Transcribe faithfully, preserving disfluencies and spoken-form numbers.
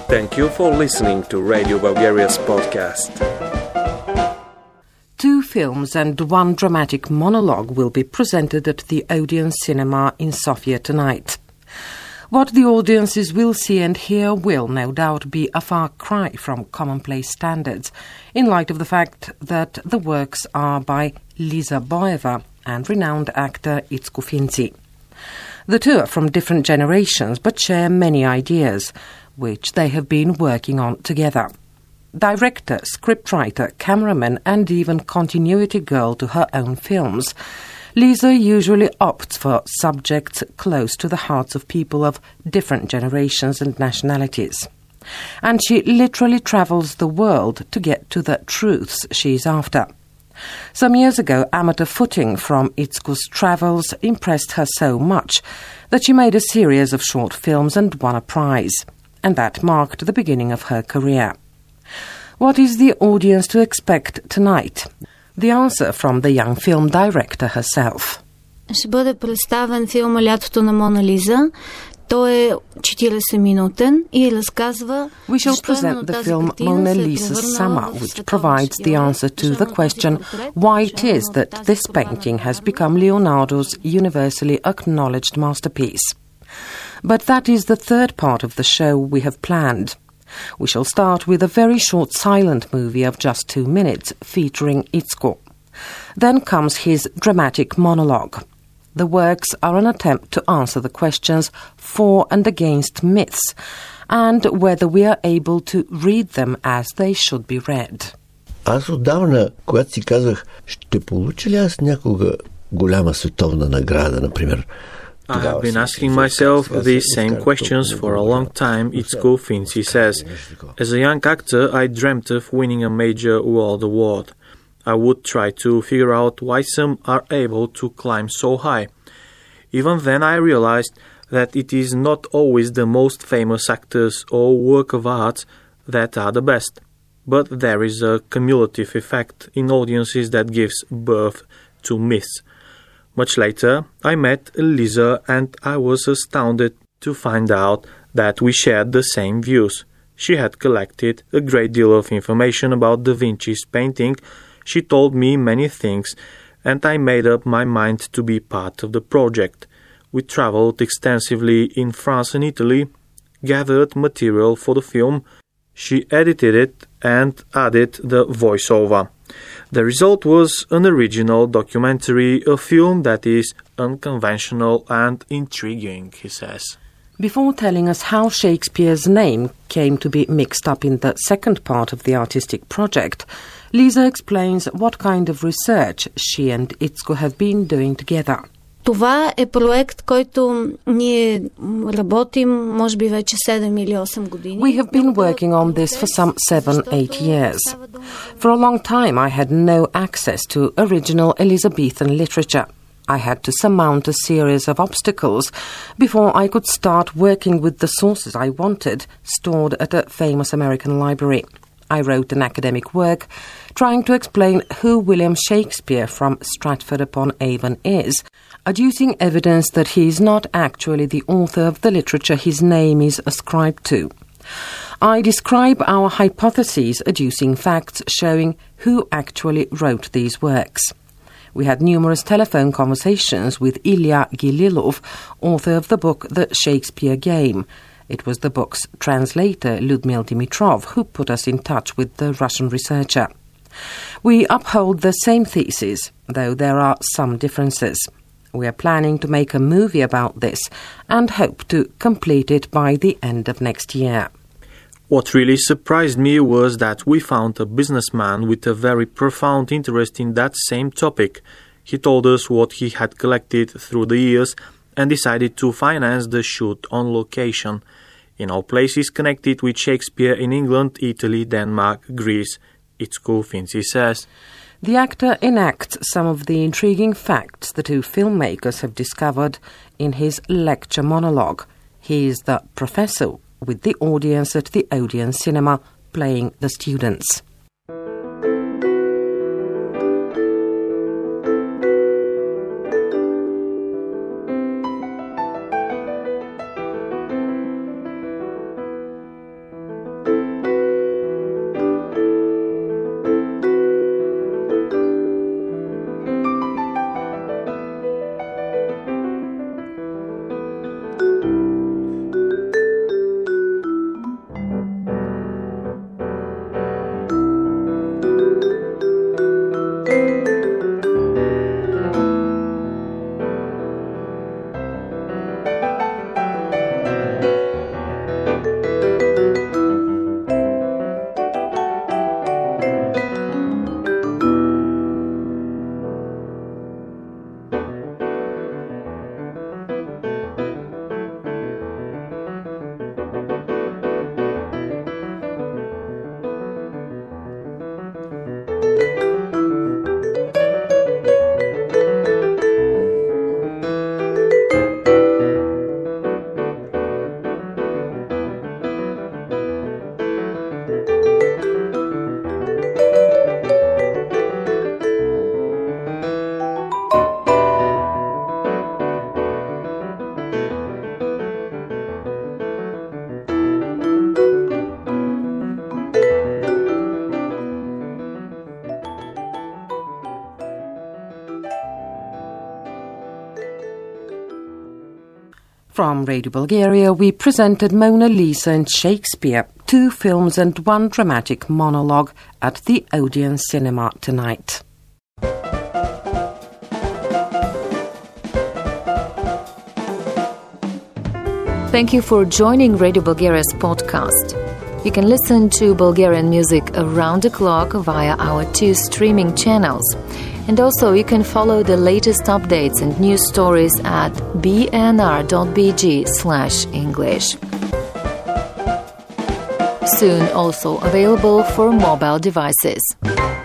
Thank you for listening to Radio Bulgaria's podcast. Two films and one dramatic monologue will be presented at the Odeon Cinema in Sofia tonight. What the audiences will see and hear will, no doubt, be a far cry from commonplace standards, in light of the fact that the works are by Liza Boeva and renowned actor Itzko Finci. The two are from different generations but share many ideas, which they have been working on together. Director, scriptwriter, cameraman and even continuity girl to her own films, Liza usually opts for subjects close to the hearts of people of different generations and nationalities. And she literally travels the world to get to the truths she's after. Some years ago, amateur footing from Itzko's travels impressed her so much that she made a series of short films and won a prize. And that marked the beginning of her career. What is the audience to expect tonight? The answer from the young film director herself. Ще бъде представен филма "Лятото на Мона Лиза". Той е четиридесетминутен и разказва... We shall present the film Mona Lisa's Summer, which provides the answer to the question why it is that this painting has become Leonardo's universally acknowledged masterpiece. But that is the third part of the show we have planned. We shall start with a very short silent movie of just two minutes featuring Itzko. Then comes his dramatic monologue. The works are an attempt to answer the questions for and against myths and whether we are able to read them as they should be read. Аз отдавна, когато си казах, ще получа ли аз някога голяма световна награда, например, I have been asking myself these same questions for a long time, Itzko Finci says. As a young actor, I dreamt of winning a major world award. I would try to figure out why some are able to climb so high. Even then I realized that it is not always the most famous actors or work of art that are the best. But there is a cumulative effect in audiences that gives birth to myths. Much later, I met Liza and I was astounded to find out that we shared the same views. She had collected a great deal of information about Da Vinci's painting. She told me many things and I made up my mind to be part of the project. We traveled extensively in France and Italy, gathered material for the film. She edited it and added the voiceover. The result was an original documentary, a film that is unconventional and intriguing, he says. Before telling us how Shakespeare's name came to be mixed up in the second part of the artistic project, Liza explains what kind of research she and Itzko have been doing together. Това е проект, който ние работим, може би вече седем или осем години. We have been working on this for some seven, eight years. For a long time I had no access to original Elizabethan literature. I had to surmount a series of obstacles before I could start working with the sources I wanted, stored at a famous American library. I wrote an academic work trying to explain who William Shakespeare from Stratford-upon-Avon is, adducing evidence that he is not actually the author of the literature his name is ascribed to. I describe our hypotheses, adducing facts showing who actually wrote these works. We had numerous telephone conversations with Ilya Gililov, author of the book The Shakespeare Game. It was the book's translator, Lyudmil Dimitrov, who put us in touch with the Russian researcher. We uphold the same thesis, though there are some differences. We are planning to make a movie about this and hope to complete it by the end of next year. What really surprised me was that we found a businessman with a very profound interest in that same topic. He told us what he had collected through the years and decided to finance the shoot on location, in all places connected with Shakespeare in England, Italy, Denmark, Greece, Itzko Finci says. The actor enacts some of the intriguing facts the two filmmakers have discovered in his lecture monologue. He is the professor with the audience at the Odeon Cinema playing the students. From Radio Bulgaria, we presented Mona Lisa and Shakespeare, two films and one dramatic monologue at the Odeon Cinema tonight. Thank you for joining Radio Bulgaria's podcast. You can listen to Bulgarian music around the clock via our two streaming channels. And also you can follow the latest updates and news stories at b n r dot b g slash English. Soon also available for mobile devices.